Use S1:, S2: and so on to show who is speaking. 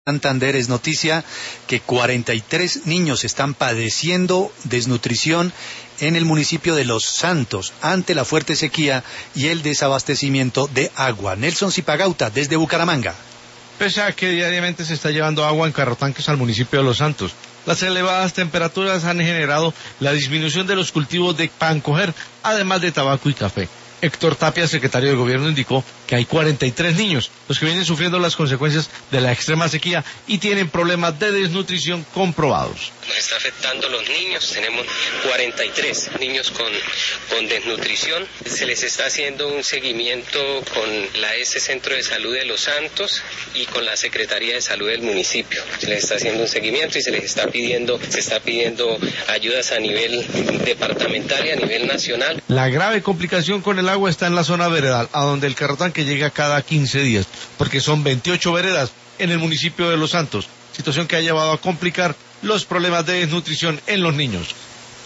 S1: Santander es noticia que 43 niños están padeciendo desnutrición en el municipio de Los Santos ante la fuerte sequía y el desabastecimiento de agua. Nelson Zipagauta, desde Bucaramanga.
S2: Pese a que diariamente se está llevando agua en carrotanques al municipio de Los Santos, las elevadas temperaturas han generado la disminución de los cultivos de pan coger, además de tabaco y café. Héctor Tapia, secretario de Gobierno, indicó que hay 43 niños, los que vienen sufriendo las consecuencias de la extrema sequía y tienen problemas de desnutrición comprobados.
S3: Nos está afectando a los niños, tenemos 43 niños con desnutrición. Se les está haciendo un seguimiento con la S Centro de Salud de Los Santos y con la Secretaría de Salud del municipio. Se les está haciendo un seguimiento y se está pidiendo ayudas a nivel departamental y a nivel nacional.
S2: La grave complicación con el agua está en la zona veredal, a donde el carrotanque llega cada 15 días, porque son 28 veredas en el municipio de Los Santos, situación que ha llevado a complicar los problemas de desnutrición en los niños.